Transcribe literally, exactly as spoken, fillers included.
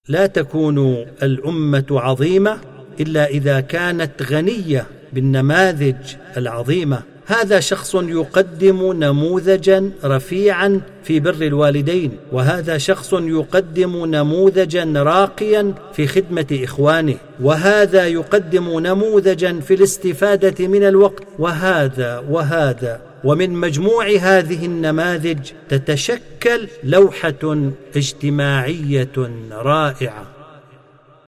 لا تكون الأمة عظيمة إلا إذا كانت غنية بالنماذج العظيمة. هذا شخص يقدم نموذجا رفيعا في بر الوالدين، وهذا شخص يقدم نموذجا راقيا في خدمة إخوانه، وهذا يقدم نموذجا في الاستفادة من الوقت، وهذا وهذا ومن مجموع هذه النماذج تتشكل لوحة اجتماعية رائعة.